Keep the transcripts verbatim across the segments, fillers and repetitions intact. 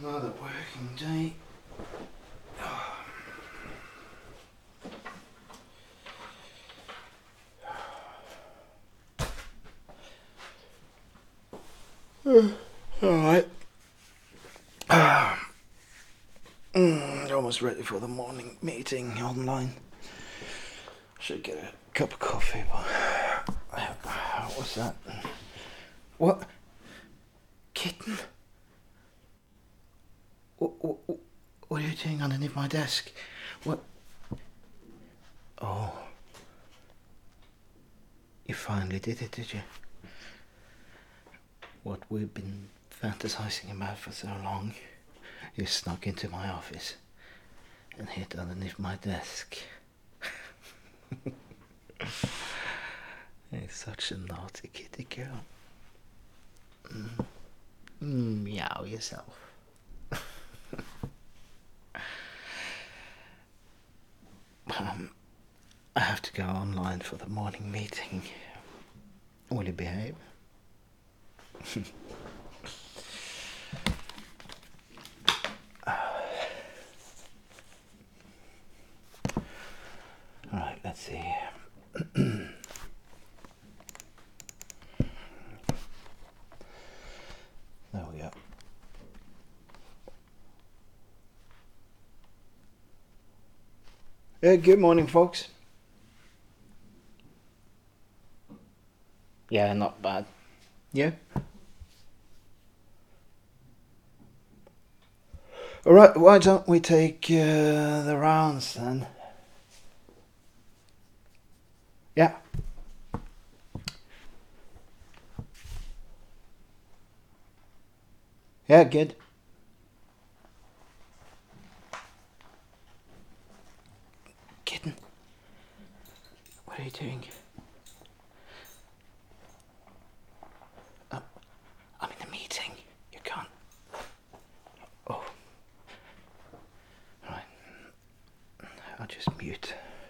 Another working day. Alright. Mm, almost ready for the morning meeting online. Should get a cup of coffee, but... What's that? What? Kitten? What, what, what are you doing underneath my desk? What? Oh. You finally did it, did you? What we've been fantasizing about for so long. You snuck into my office and hid underneath my desk. You're such a naughty kitty girl. Mm. Mm, meow yourself. um, I have to go online for the morning meeting. Will you behave? Alright, let's see. There we go. Yeah, good morning, folks. Yeah, not bad. Yeah? Alright, why don't we take uh, the rounds then? Yeah. Yeah, good. Kitten, what are you doing? Uh, I'm in a meeting. You can't. Oh. Right. I'll just mute.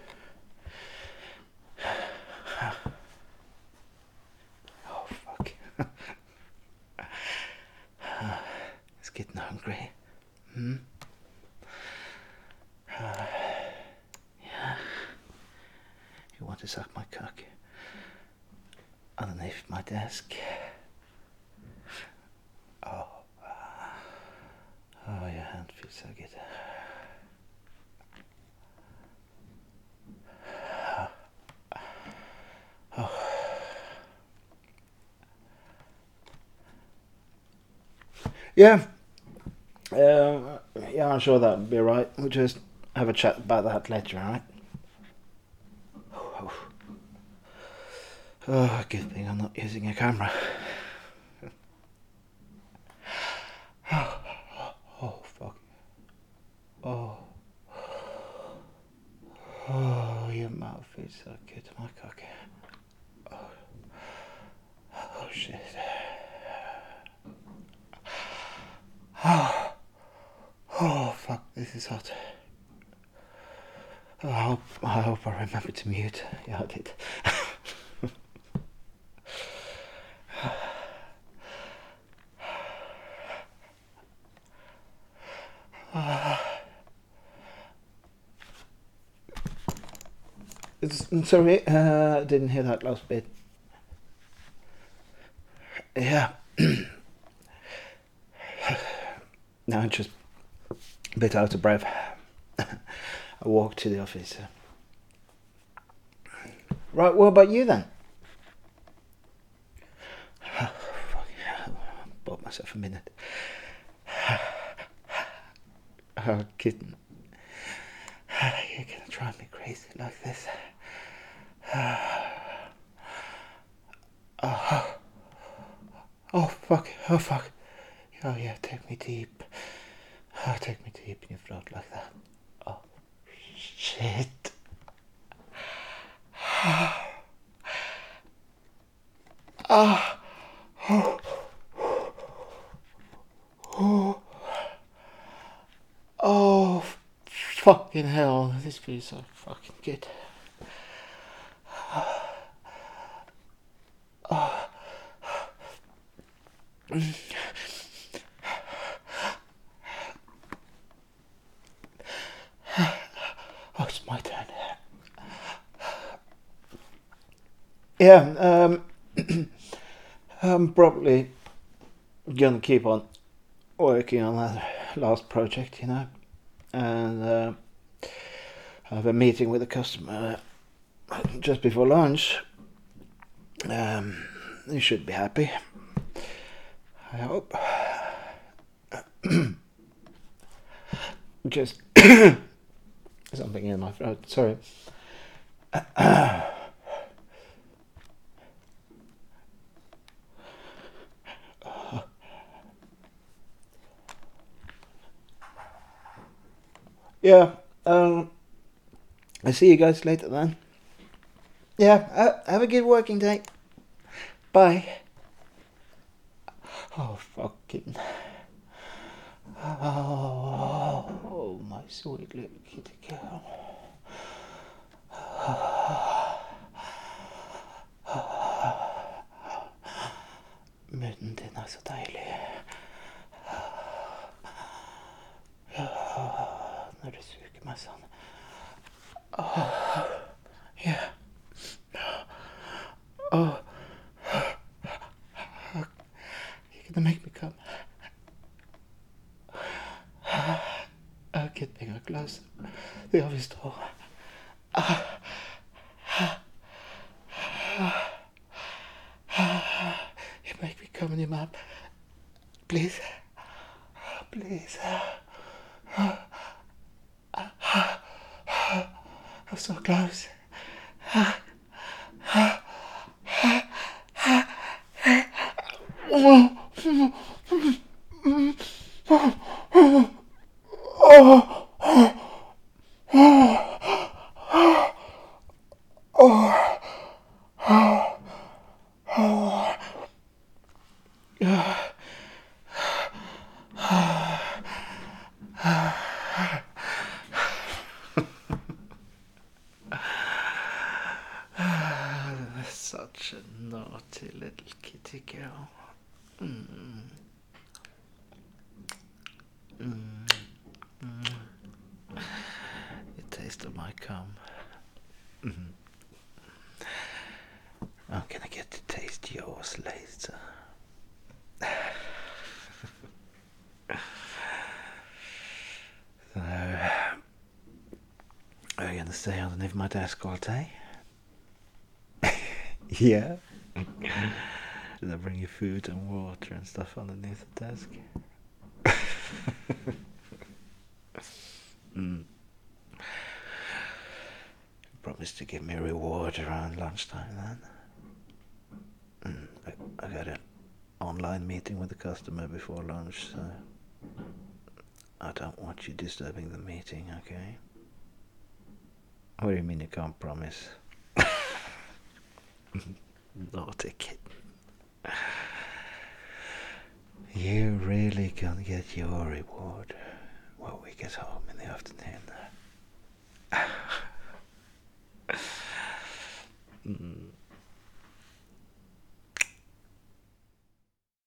Oh, fuck. It's getting hungry. Hmm? Uh, yeah. You want to suck my cock? Underneath my desk? Oh. Oh, your hand feels so good. Oh. Yeah. Uh, yeah, I'm sure that'll be right. We'll just have a chat about that later, alright? Oh, oh, good thing I'm not using a camera. Oh, oh, fuck. Oh. Oh, your mouth is so good, my cock. Oh, oh shit. Oh. Oh, fuck, this is hot. Oh, I hope, I hope I remember to mute. Yeah, I did. It's, sorry, uh, didn't hear that last bit. Yeah. Now I'm just a bit out of breath. I walked to the office. Right, what about you then? Oh, fuck, I bought myself a minute. Oh, kitten. You're gonna drive me crazy like this. Oh, oh fuck, oh fuck. Oh yeah, take me deep. Oh, take me deep in your throat like that. Oh, shit. Ah. Oh. Oh. Oh, fucking hell. This feels so fucking good. Yeah, um, I'm probably gonna keep on working on that last project, you know, and uh, have a meeting with a customer just before lunch. Um, you should be happy. I hope. Just something in my throat. Sorry. Yeah. Um. I see you guys later then. Yeah. Uh, have a good working day. Bye. Oh fucking. Oh, oh my sweet little kitty girl. Munnen din er så deilig. Når du suger meg sånn. Oh, yeah. Oh. You're gonna make me come. Uh, get me close. The obvious door. Uh, you make me come in your mouth. Please. Please. I'm so close. Such a naughty little kitty girl. Mm. Mm. Mm. The taste of my cum. Mm. I'm gonna get to taste yours later. So, are you gonna stay underneath my desk all day? Yeah. Did I bring you food and water and stuff underneath the desk? mm. Promise to give me a reward around lunchtime then. Mm. I, I got an online meeting with the customer before lunch, so I don't want you disturbing the meeting, okay? What do you mean you can't promise? Naughty kid. You're really gonna get your reward when we get home in the afternoon. mm.